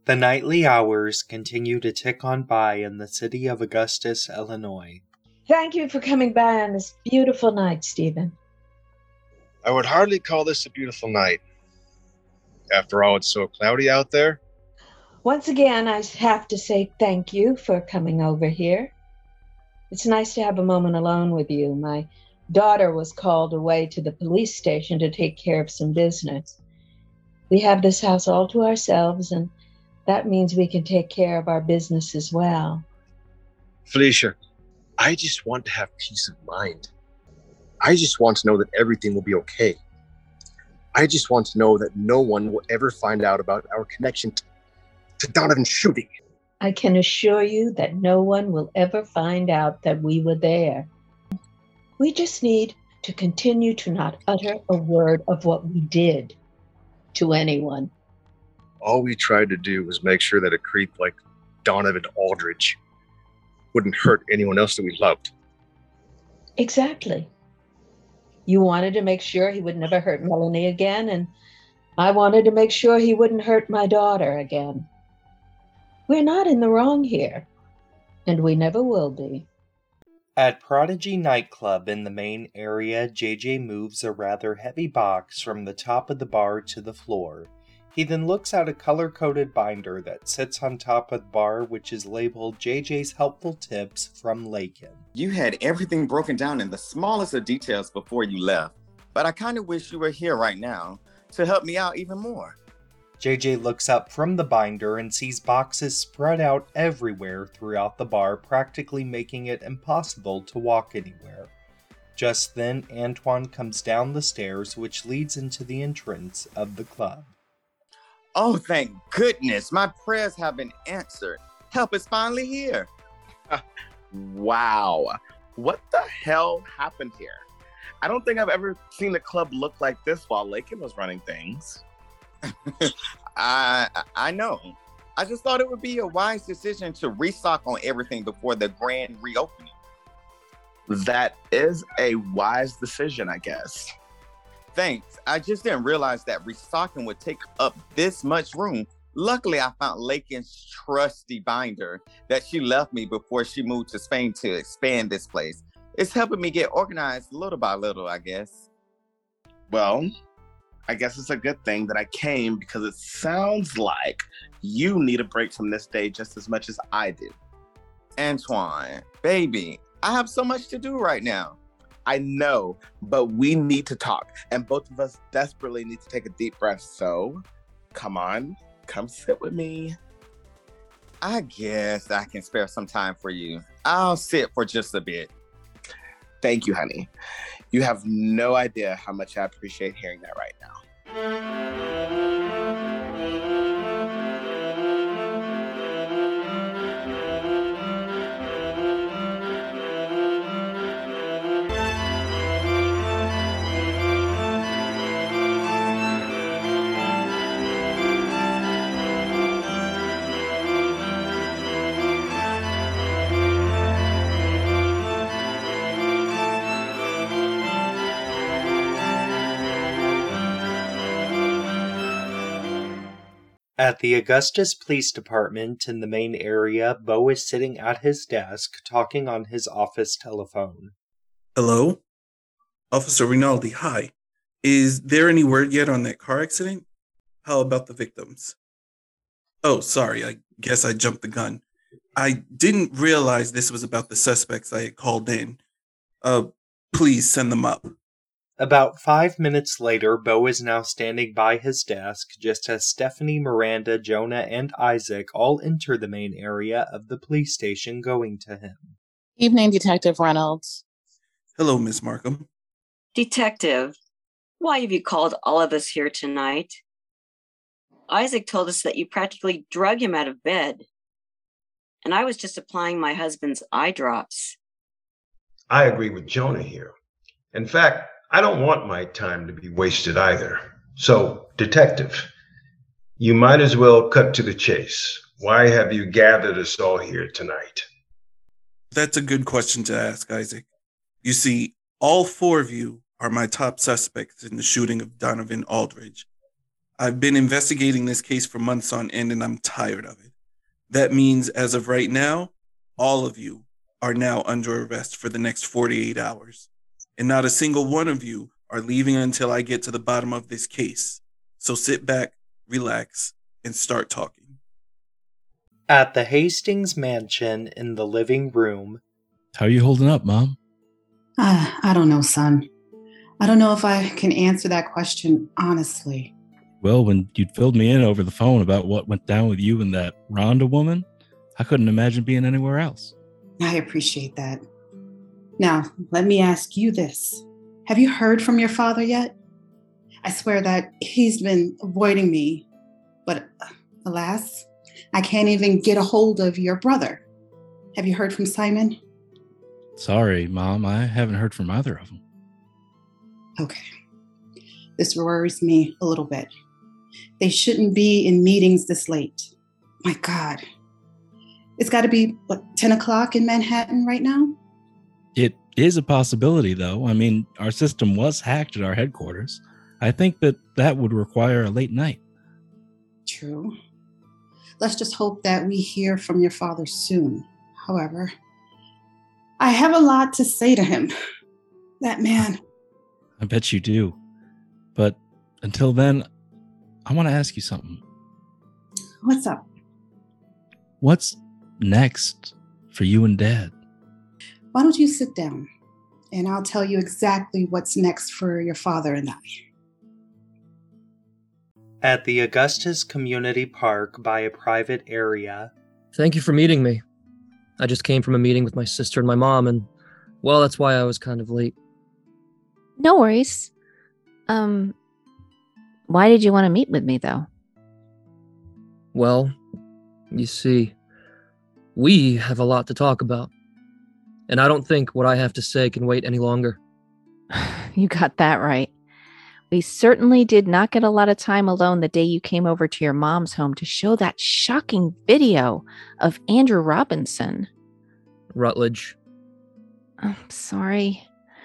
The nightly hours continue to tick on by in the city of Augustus, Illinois. Thank you for coming by on this beautiful night, Stephen. I would hardly call this a beautiful night. After all, it's so cloudy out there. Once again, I have to say thank you for coming over here. It's nice to have a moment alone with you. My daughter was called away to the police station to take care of some business. We have this house all to ourselves, and that means we can take care of our business as well. Felicia, I just want to have peace of mind. I just want to know that everything will be okay. I just want to know that no one will ever find out about our connection to Donovan's shooting. I can assure you that no one will ever find out that we were there. We just need to continue to not utter a word of what we did to anyone. All we tried to do was make sure that a creep like Donovan Aldridge wouldn't hurt anyone else that we loved. Exactly. You wanted to make sure he would never hurt Melanie again, and I wanted to make sure he wouldn't hurt my daughter again. We're not in the wrong here, and we never will be. At Prodigy nightclub in the main area, JJ moves a rather heavy box from the top of the bar to the floor. He then looks at a color-coded binder that sits on top of the bar, which is labeled JJ's Helpful Tips from Lakin. You had everything broken down in the smallest of details before you left, but I kind of wish you were here right now to help me out even more. JJ looks up from the binder and sees boxes spread out everywhere throughout the bar, practically making it impossible to walk anywhere. Just then, Antoine comes down the stairs, which leads into the entrance of the club. Oh, thank goodness. My prayers have been answered. Help is finally here. Wow. What the hell happened here? I don't think I've ever seen the club look like this while Lakin was running things. I know. I just thought it would be a wise decision to restock on everything before the grand reopening. That is a wise decision, I guess. Thanks. I just didn't realize that restocking would take up this much room. Luckily, I found Lakin's trusty binder that she left me before she moved to Spain to expand this place. It's helping me get organized little by little, I guess. Well, I guess it's a good thing that I came because it sounds like you need a break from this day just as much as I do. Antoine, baby, I have so much to do right now. I know, but we need to talk, and both of us desperately need to take a deep breath. So, come on, come sit with me. I guess I can spare some time for you. I'll sit for just a bit. Thank you, honey. You have no idea how much I appreciate hearing that right now. At the Augustus Police Department in the main area, Bo is sitting at his desk, talking on his office telephone. Hello? Officer Rinaldi, hi. Is there any word yet on that car accident? How about the victims? Oh, sorry, I guess I jumped the gun. I didn't realize this was about the suspects I had called in. Please send them up. About 5 minutes later, Bo is now standing by his desk, just as Stephanie, Miranda, Jonah, and Isaac all enter the main area of the police station going to him. Evening, Detective Reynolds. Hello, Miss Markham. Detective, why have you called all of us here tonight? Isaac told us that you practically drug him out of bed, and I was just applying my husband's eye drops. I agree with Jonah here. In fact, I don't want my time to be wasted either. So, Detective, you might as well cut to the chase. Why have you gathered us all here tonight? That's a good question to ask, Isaac. You see, all four of you are my top suspects in the shooting of Donovan Aldridge. I've been investigating this case for months on end, and I'm tired of it. That means, as of right now, all of you are now under arrest for the next 48 hours. And not a single one of you are leaving until I get to the bottom of this case. So sit back, relax, and start talking. At the Hastings mansion in the living room. How are you holding up, Mom? I don't know, son. I don't know if I can answer that question honestly. Well, when you'd filled me in over the phone about what went down with you and that Rhonda woman, I couldn't imagine being anywhere else. I appreciate that. Now, let me ask you this. Have you heard from your father yet? I swear that he's been avoiding me, but alas, I can't even get a hold of your brother. Have you heard from Simon? Sorry, Mom, I haven't heard from either of them. Okay. This worries me a little bit. They shouldn't be in meetings this late. My God. It's got to be, 10 o'clock in Manhattan right now? It is a possibility, though. I mean, our system was hacked at our headquarters. I think that would require a late night. True. Let's just hope that we hear from your father soon. However, I have a lot to say to him. That man. I bet you do. But until then, I want to ask you something. What's up? What's next for you and Dad? Why don't you sit down and I'll tell you exactly what's next for your father and I. At the Augustus Community Park by a private area. Thank you for meeting me. I just came from a meeting with my sister and my mom, and, well, that's why I was kind of late. No worries. Why did you want to meet with me, though? Well, you see, we have a lot to talk about, and I don't think what I have to say can wait any longer. You got that right. We certainly did not get a lot of time alone the day you came over to your mom's home to show that shocking video of Andrew Robinson. Rutledge. I'm sorry.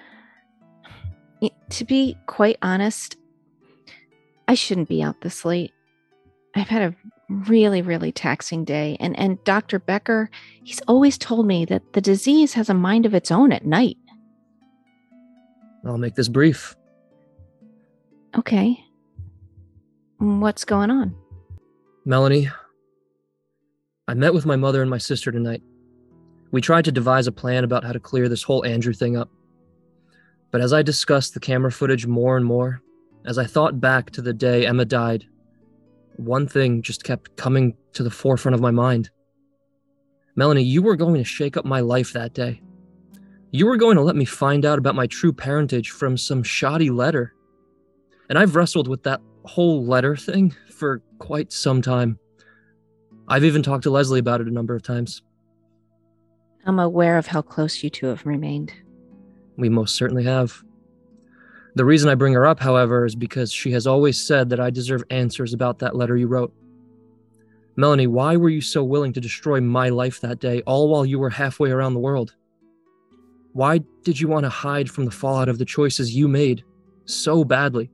To be quite honest, I shouldn't be out this late. I've had a really, really taxing day. And Dr. Becker, he's always told me that the disease has a mind of its own at night. I'll make this brief. Okay. What's going on? Melanie, I met with my mother and my sister tonight. We tried to devise a plan about how to clear this whole Andrew thing up. But as I discussed the camera footage more and more, as I thought back to the day Emma died, one thing just kept coming to the forefront of my mind. Melanie, you were going to shake up my life that day. You were going to let me find out about my true parentage from some shoddy letter. And I've wrestled with that whole letter thing for quite some time. I've even talked to Leslie about it a number of times. I'm aware of how close you two have remained. We most certainly have. The reason I bring her up, however, is because she has always said that I deserve answers about that letter you wrote. Melanie, why were you so willing to destroy my life that day, all while you were halfway around the world? Why did you want to hide from the fallout of the choices you made so badly?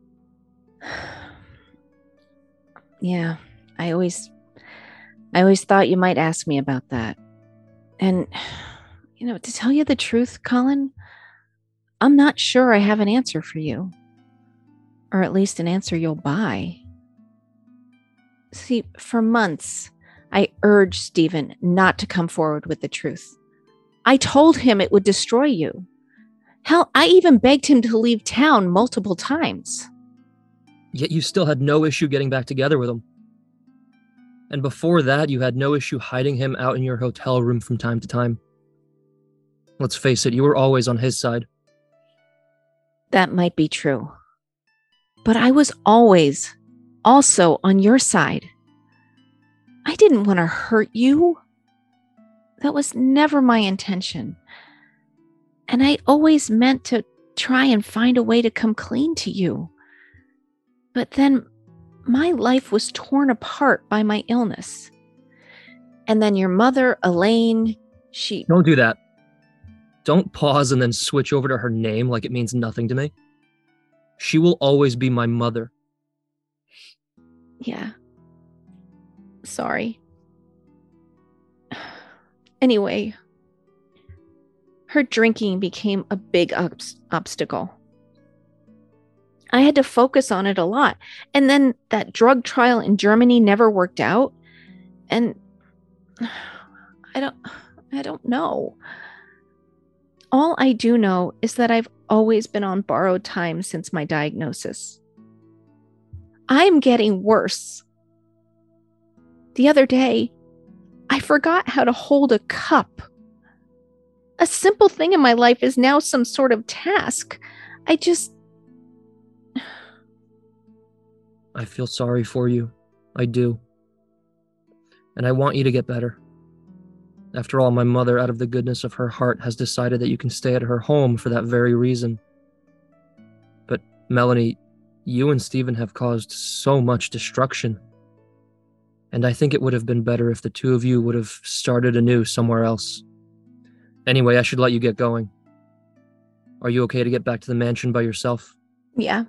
Yeah, I always thought you might ask me about that. And, to tell you the truth, Colin, I'm not sure I have an answer for you. Or at least an answer you'll buy. See, for months, I urged Stephen not to come forward with the truth. I told him it would destroy you. Hell, I even begged him to leave town multiple times. Yet you still had no issue getting back together with him. And before that, you had no issue hiding him out in your hotel room from time to time. Let's face it, you were always on his side. That might be true. But I was always also on your side. I didn't want to hurt you. That was never my intention. And I always meant to try and find a way to come clean to you. But then my life was torn apart by my illness. And then your mother, Elaine, she... Don't do that. Don't pause and then switch over to her name like it means nothing to me. She will always be my mother. Yeah. Sorry. Anyway, her drinking became a big obstacle. I had to focus on it a lot. And then that drug trial in Germany never worked out. And I don't know. All I do know is that I've always been on borrowed time since my diagnosis. I'm getting worse. The other day, I forgot how to hold a cup. A simple thing in my life is now some sort of task. I feel sorry for you. I do. And I want you to get better. After all, my mother, out of the goodness of her heart, has decided that you can stay at her home for that very reason. But, Melanie, you and Stephen have caused so much destruction. And I think it would have been better if the two of you would have started anew somewhere else. Anyway, I should let you get going. Are you okay to get back to the mansion by yourself? Yeah.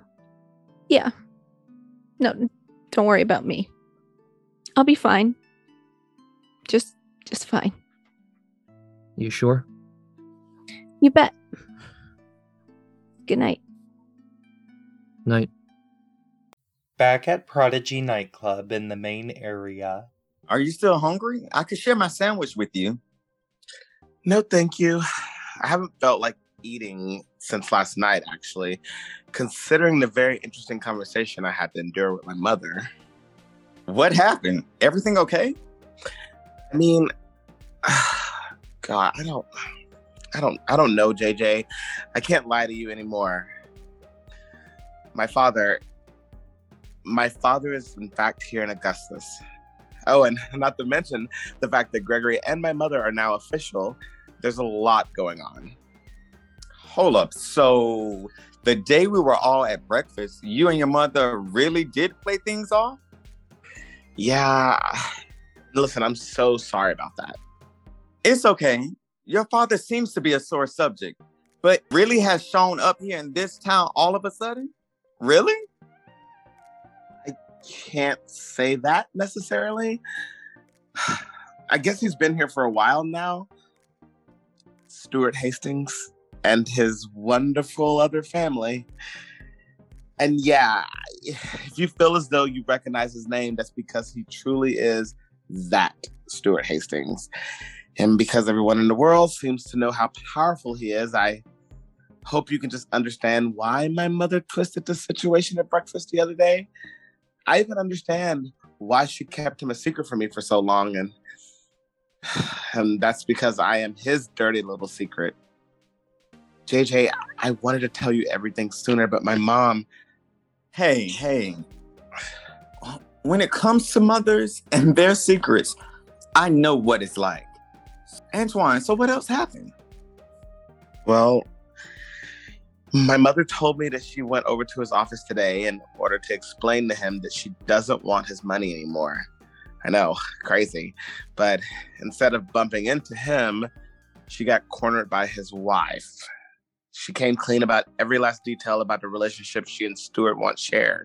No, don't worry about me. I'll be fine. Just fine. You sure? You bet. Good night. Night. Back at Prodigy nightclub in the main area. Are you still hungry? I could share my sandwich with you. No, thank you. I haven't felt like eating since last night, actually, considering the very interesting conversation I had to endure with my mother. What happened? Everything okay? I mean, God, I don't know, JJ. I can't lie to you anymore. My father is in fact here in Augustus. Oh, and not to mention the fact that Gregory and my mother are now official. There's a lot going on. Hold up. So the day we were all at breakfast, you and your mother really did play things off? Yeah. Listen, I'm so sorry about that. It's okay. Your father seems to be a sore subject, but really has shown up here in this town all of a sudden? Really? I can't say that necessarily. I guess he's been here for a while now. Stuart Hastings and his wonderful other family. And yeah, if you feel as though you recognize his name, that's because he truly is that Stuart Hastings. And because everyone in the world seems to know how powerful he is, I hope you can just understand why my mother twisted the situation at breakfast the other day. I even understand why she kept him a secret from me for so long. And that's because I am his dirty little secret. JJ, I wanted to tell you everything sooner, but my mom... Hey. When it comes to mothers and their secrets, I know what it's like. Antoine, so what else happened? Well, my mother told me that she went over to his office today in order to explain to him that she doesn't want his money anymore. I know, crazy. But instead of bumping into him, she got cornered by his wife. She came clean about every last detail about the relationship she and Stuart once shared.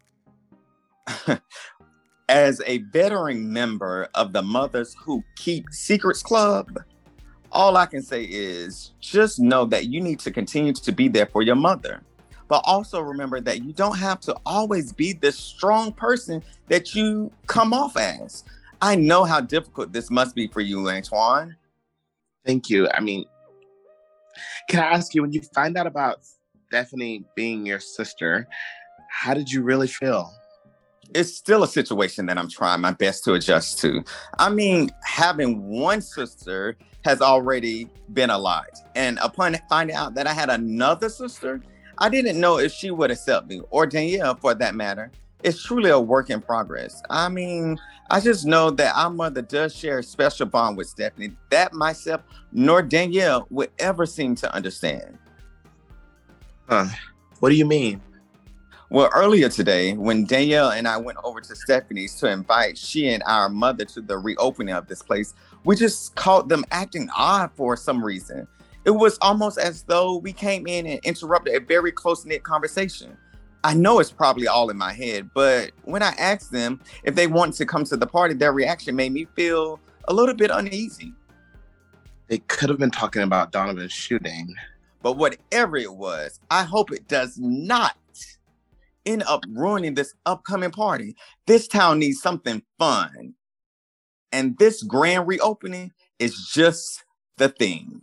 As a veteran member of the Mothers Who Keep Secrets Club, all I can say is just know that you need to continue to be there for your mother. But also remember that you don't have to always be the strong person that you come off as. I know how difficult this must be for you, Antoine. Thank you. I mean, can I ask you, when you find out about Stephanie being your sister, how did you really feel? It's still a situation that I'm trying my best to adjust to. I mean, having one sister has already been a lot. And upon finding out that I had another sister, I didn't know if she would accept me, or Danielle for that matter. It's truly a work in progress. I mean, I just know that our mother does share a special bond with Stephanie that myself nor Danielle would ever seem to understand. What do you mean? Well, earlier today, when Danielle and I went over to Stephanie's to invite she and our mother to the reopening of this place, we just caught them acting odd for some reason. It was almost as though we came in and interrupted a very close-knit conversation. I know it's probably all in my head, but when I asked them if they wanted to come to the party, their reaction made me feel a little bit uneasy. They could have been talking about Donovan's shooting. But whatever it was, I hope it does not end up ruining this upcoming party. This town needs something fun. And this grand reopening is just the thing.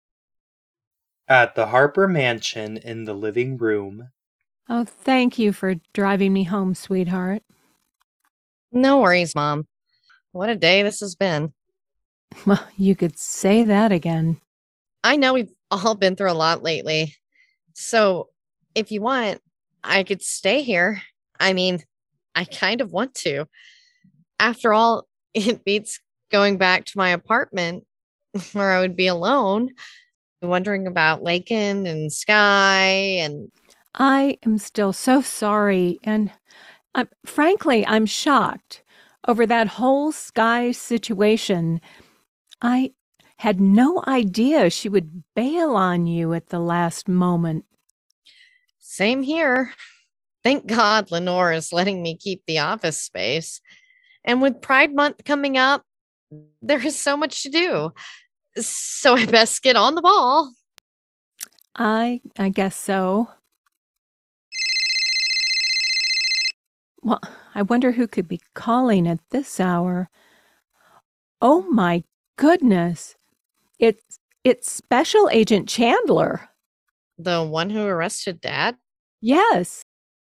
At the Harper Mansion in the living room. Oh, thank you for driving me home, sweetheart. No worries, Mom. What a day this has been. Well, you could say that again. I know we've all been through a lot lately. So if you want, I could stay here. I mean, I kind of want to. After all, it beats going back to my apartment where I would be alone, wondering about Lakin and Sky and... I am still so sorry, and frankly, I'm shocked over that whole Sky situation. I had no idea she would bail on you at the last moment. Same here. Thank God Lenore is letting me keep the office space. And with Pride Month coming up, there is so much to do. So I best get on the ball. I guess so. Well, I wonder who could be calling at this hour. Oh my goodness. It's Special Agent Chandler. The one who arrested Dad? Yes.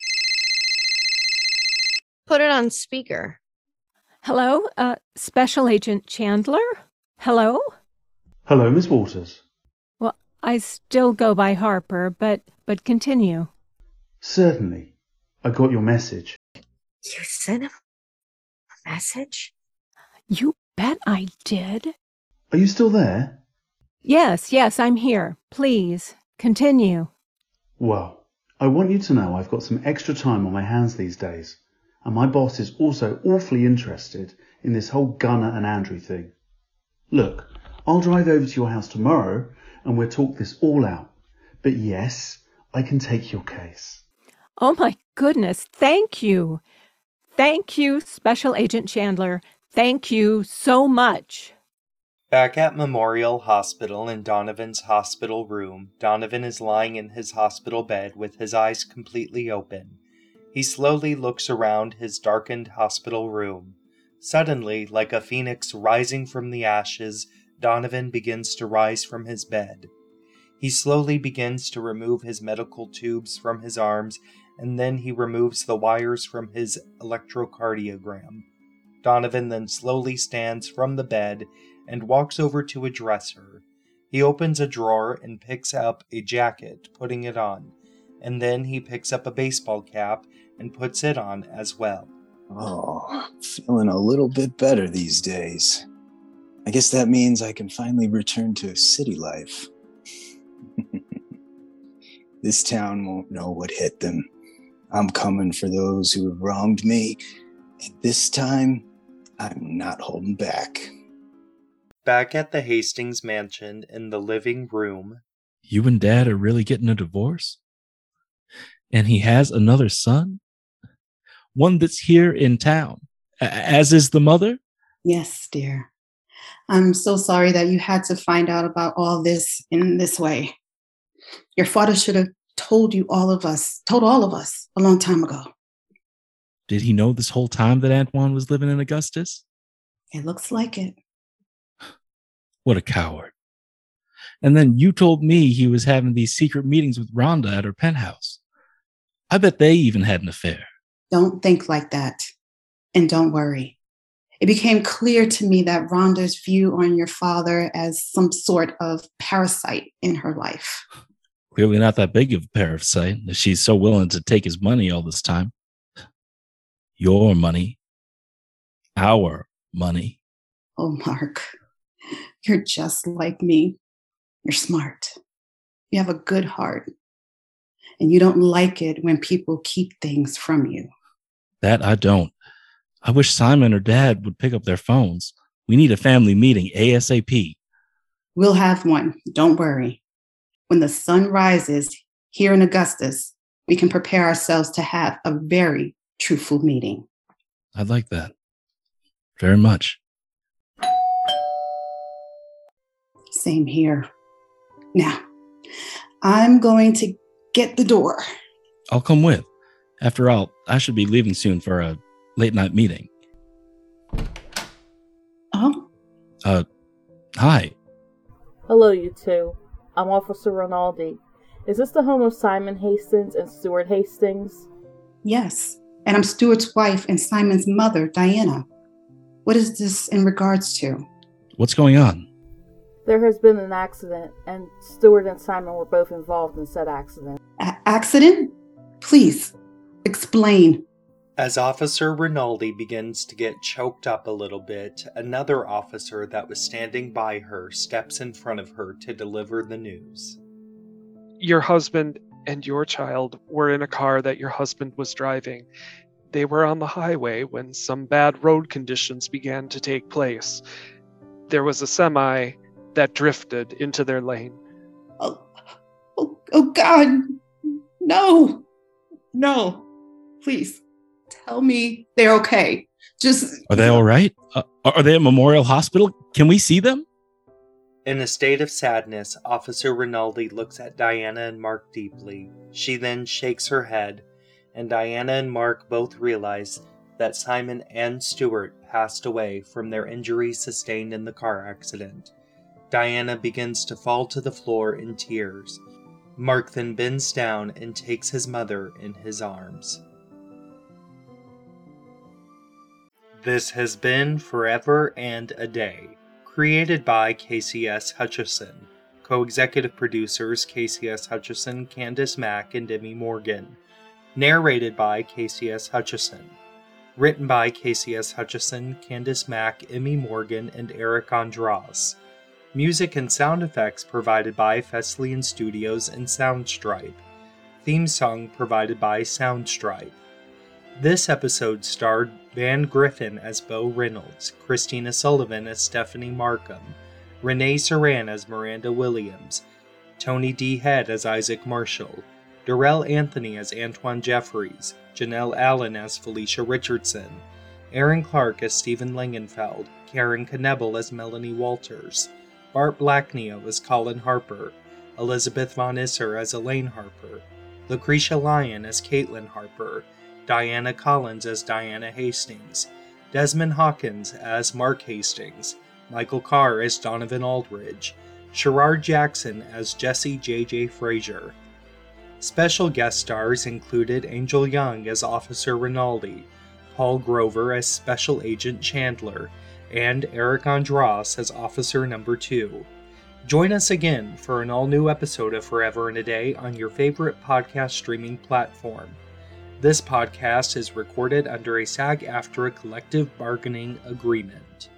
Put it on speaker. Hello, Special Agent Chandler? Hello? Hello, Miss Waters. Well, I still go by Harper, but continue. Certainly. I got your message. You sent him a message? You bet I did. Are you still there? Yes, I'm here. Please, continue. Well, I want you to know I've got some extra time on my hands these days, and my boss is also awfully interested in this whole Gunnar and Andrew thing. Look, I'll drive over to your house tomorrow and we'll talk this all out. But yes, I can take your case. Oh my goodness, thank you. Thank you, Special Agent Chandler. Thank you so much. Back at Memorial Hospital in Donovan's hospital room, Donovan is lying in his hospital bed with his eyes completely open. He slowly looks around his darkened hospital room. Suddenly, like a phoenix rising from the ashes, Donovan begins to rise from his bed. He slowly begins to remove his medical tubes from his arms, and then he removes the wires from his electrocardiogram. Donovan then slowly stands from the bed and walks over to a dresser. He opens a drawer and picks up a jacket, putting it on, and then he picks up a baseball cap and puts it on as well. Oh, feeling a little bit better these days. I guess that means I can finally return to city life. This town won't know what hit them. I'm coming for those who have wronged me, and this time, I'm not holding back. Back at the Hastings mansion in the living room. You and Dad are really getting a divorce? And he has another son? One that's here in town, as is the mother? Yes, dear. I'm so sorry that you had to find out about all this in this way. Your father should have told all of us a long time ago. Did he know this whole time that Antoine was living in Augustus? It looks like it. What a coward. And then you told me he was having these secret meetings with Rhonda at her penthouse. I bet they even had an affair. Don't think like that. And don't worry. It became clear to me that Rhonda's view on your father as some sort of parasite in her life. Clearly not that big of a parasite if she's so willing to take his money all this time. Your money. Our money. Oh, Mark, you're just like me. You're smart. You have a good heart. And you don't like it when people keep things from you. That I don't. I wish Simon or Dad would pick up their phones. We need a family meeting ASAP. We'll have one. Don't worry. When the sun rises here in Augustus, we can prepare ourselves to have a very truthful meeting. I'd like that. Very much. Same here. Now, I'm going to get the door. I'll come with. After all, I should be leaving soon for a late night meeting. Oh? Hi. Hello, you two. I'm Officer Rinaldi. Is this the home of Simon Hastings and Stuart Hastings? Yes, and I'm Stuart's wife and Simon's mother, Diana. What is this in regards to? What's going on? There has been an accident, and Stuart and Simon were both involved in said accident. Accident? Please, explain. As Officer Rinaldi begins to get choked up a little bit, another officer that was standing by her steps in front of her to deliver the news. Your husband and your child were in a car that your husband was driving. They were on the highway when some bad road conditions began to take place. There was a semi that drifted into their lane. Oh God, no, please tell me they're okay. Are they all right? Are they at Memorial Hospital? Can we see them? In a state of sadness, Officer Rinaldi looks at Diana and Mark deeply. She then shakes her head, and Diana and Mark both realize that Simon and Stuart passed away from their injuries sustained in the car accident. Diana begins to fall to the floor in tears. Mark then bends down and takes his mother in his arms. This has been Forever and a Day, created by KCS Hutchison. Co-executive producers KCS Hutchison, Candace Mack, and Demi Morgan. Narrated by KCS Hutchison. Written by KCS Hutchison, Candace Mack, Emmy Morgan, and Eric Andras. Music and sound effects provided by Fesliyan Studios and Soundstripe. Theme song provided by Soundstripe. This episode starred Van Griffin as Bo Reynolds, Christina Sullivan as Stephanie Markham, Renee Saran as Miranda Williams, Tony D. Head as Isaac Marshall, Darrell Anthony as Antoine Jeffries, Janelle Allen as Felicia Richardson, Aaron Clark as Stephen Langenfeld, Karen Knebel as Melanie Walters, Bart Blackneo as Colin Harper, Elizabeth Von Isser as Elaine Harper, Lucretia Lyon as Caitlin Harper, Diana Collins as Diana Hastings, Desmond Hawkins as Mark Hastings, Michael Carr as Donovan Aldridge, Sherrard Jackson as Jesse J.J. Frazier. Special guest stars included Angel Young as Officer Rinaldi, Paul Grover as Special Agent Chandler, and Eric Andras as Officer Number 2. Join us again for an all-new episode of Forever and a Day on your favorite podcast streaming platform. This podcast is recorded under a SAG-AFTRA collective bargaining agreement.